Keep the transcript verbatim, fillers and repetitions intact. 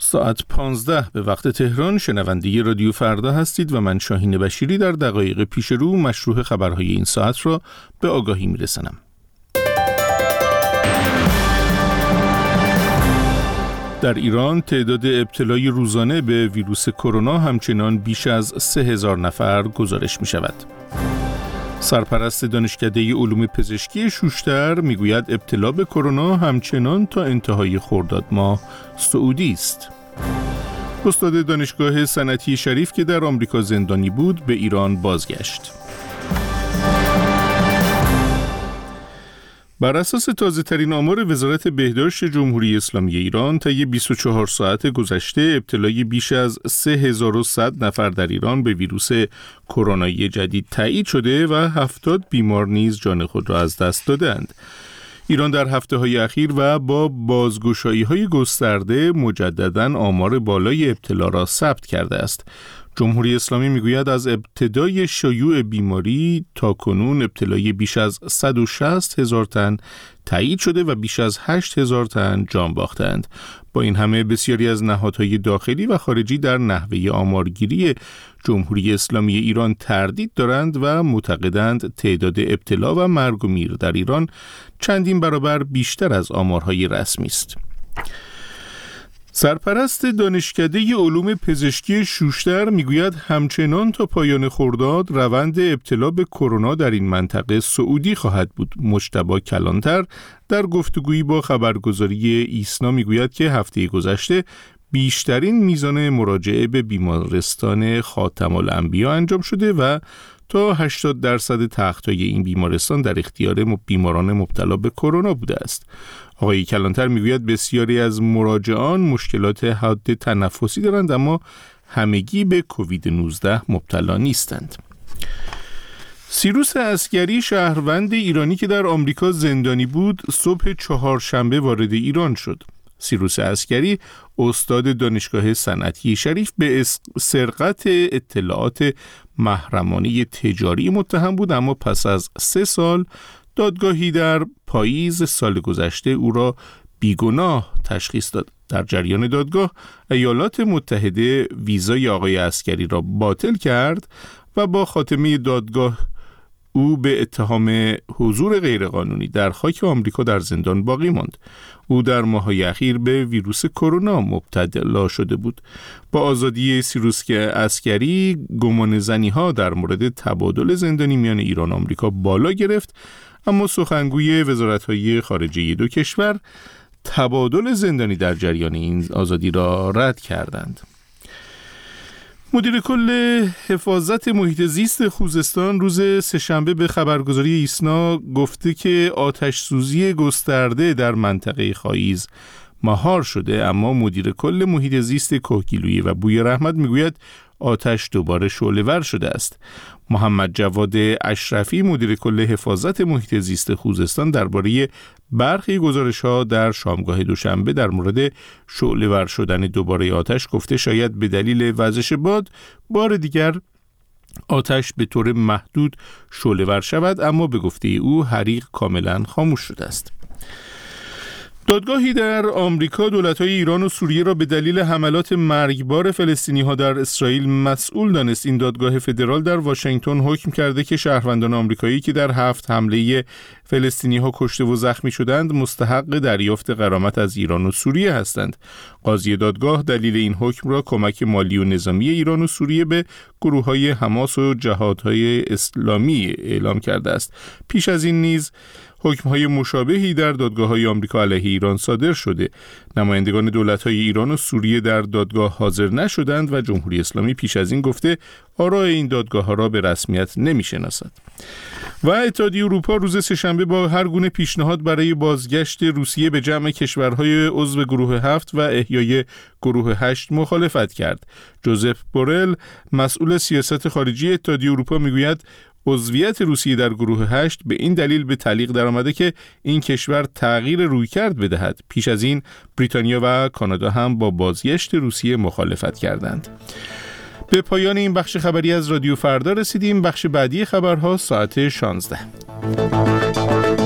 ساعت پانزده به وقت تهران. شنونده رادیو فردا هستید و من شاهین بشیری در دقایق پیش رو مشروع خبرهای این ساعت را به آگاهی میرسانم. در ایران تعداد ابتلای روزانه به ویروس کرونا همچنان بیش از سه هزار نفر گزارش می شود. سرپرست دانشکده علوم پزشکی شوشتر میگوید ابتلا به کرونا همچنان تا انتهای خرداد ماه صعودی است. استاد دانشگاه صنعتی شریف که در آمریکا زندانی بود به ایران بازگشت. بر اساس تازه‌ترین آمار وزارت بهداشت جمهوری اسلامی ایران طی بیست و چهار ساعت گذشته ابتلای بیش از سه هزار و صد نفر در ایران به ویروس کرونایی جدید تایید شده و هفتاد بیمار نیز جان خود را از دست دادند. ایران در هفته‌های اخیر و با بازگشایی‌های گسترده مجدداً آمار بالای ابتلا را ثبت کرده است. جمهوری اسلامی میگوید از ابتدای شیوع بیماری تا کنون ابتلای بیش از صد و شصت هزار تن تایید شده و بیش از هشت هزار تن جان باختند. با این همه بسیاری از نهادهای داخلی و خارجی در نحوه آمارگیری جمهوری اسلامی ایران تردید دارند و معتقدند تعداد ابتلا و مرگ و میر در ایران چندین برابر بیشتر از آمارهای رسمی است. سرپرست دانشکده علوم پزشکی شوشتر میگوید همچنان تا پایان خرداد روند ابتلا به کرونا در این منطقه صعودی خواهد بود. مجتبی کلانتر در گفتگویی با خبرگزاری ایسنا میگوید که هفته گذشته بیشترین میزان مراجعه به بیمارستان خاتم الانبیا انجام شده و تا هشتاد درصد تخت‌های این بیمارستان در اختیار بیماران مبتلا به کرونا بوده است. آقای کلانتر میگوید بسیاری از مراجعان مشکلات حاد تنفسی دارند اما همگی به کووید نوزده مبتلا نیستند. سیروس عسگری شهروند ایرانی که در آمریکا زندانی بود صبح چهارشنبه وارد ایران شد. سیروس عسگری استاد دانشگاه صنعتی شریف به سرقت اطلاعات محرمانه تجاری متهم بود اما پس از سه سال دادگاهی در پاییز سال گذشته او را بیگناه تشخیص داد. در جریان دادگاه ایالات متحده ویزای آقای عسگری را باطل کرد و با خاتمه دادگاه او به اتهام حضور غیرقانونی در خاک آمریکا در زندان باقی ماند. او در ماه‌های اخیر به ویروس کرونا مبتلا شده بود. با آزادی سیروس عسگری گمان زنی‌ها در مورد تبادل زندانی میان ایران و آمریکا بالا گرفت اما سخنگوی وزارت‌های خارجه دو کشور تبادل زندانی در جریان این آزادی را رد کردند. مدیر کل حفاظت محیط زیست خوزستان روز سه‌شنبه به خبرگزاری ایسنا گفته که آتش سوزی گسترده در منطقه خاییز مهار شده اما مدیر کل محیط زیست کهگیلویه و بوی رحمت میگوید آتش دوباره شعله‌ور شده است. محمد جواد اشرفی مدیر کل حفاظت محیط زیست خوزستان درباره برخی گزارش‌ها در شامگاه دوشنبه در مورد شعله‌ور شدن دوباره آتش گفته شاید به دلیل وزش باد بار دیگر آتش به طور محدود شعله‌ور شود اما به گفته او حریق کاملا خاموش شده است. دادگاهی در آمریکا دولت‌های ایران و سوریه را به دلیل حملات مرگبار فلسطینی‌ها در اسرائیل مسئول دانست. این دادگاه فدرال در واشنگتن حکم کرده که شهروندان آمریکایی که در هفت حمله فلسطینی‌ها کشته و زخمی شدند مستحق دریافت غرامت از ایران و سوریه هستند. قاضی دادگاه دلیل این حکم را کمک مالی و نظامی ایران و سوریه به گروه‌های حماس و جهادهای اسلامی اعلام کرده است. پیش از این نیز حکم‌های مشابهی در دادگاه‌های آمریکا علیه ایران صادر شده. نمایندگان دولت‌های ایران و سوریه در دادگاه حاضر نشدند و جمهوری اسلامی پیش از این گفته آرای این دادگاه‌ها را به رسمیت نمی‌شناسد. و اتحادیه اروپا روز سه‌شنبه با هر گونه پیشنهاد برای بازگشت روسیه به جمع کشورهای عضو گروه هفت و احیای گروه هشت مخالفت کرد. جوزف بورل مسئول سیاست خارجی اتحادیه اروپا میگوید عضویت روسیه در گروه هشت به این دلیل به تعلیق درآمده که این کشور تغییر رویکرد بدهد. پیش از این بریتانیا و کانادا هم با بازگشت روسیه مخالفت کردند. به پایان این بخش خبری از رادیو فردا رسیدیم. بخش بعدی خبرها ساعت شانزده.